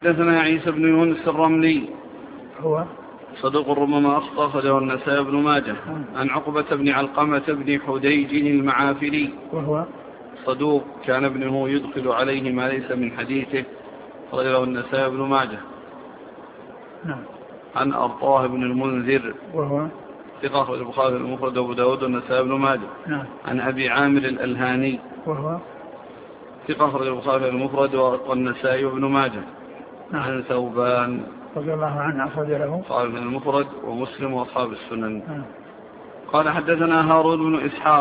حدثنا عيسى بن يونس الرملي هو صدوق ربما أخطأ، أخرجه النسائي بن ماجه. عن عقبة بن علقمة بن حديج المعافري وهو صدوق كان ابنه يدخل عليه ما ليس من حديثه، أخرجه النسائي بن ماجه. نعم. عن أرطاه بن المنذر وهو ثقة، أخرج البخاري المفرد وأبو داود والنسائي بن ماجه. نعم. عن أبي عامر الألهاني وهو ثقة، أخرج البخاري المفرد والنسائي بن ماجه. نعم. عن ثوبان رضي الله عنه أخرج له قال من المفرد ومسلم وأصحاب السنن. نعم. قال حدثنا هارون بن إسحاق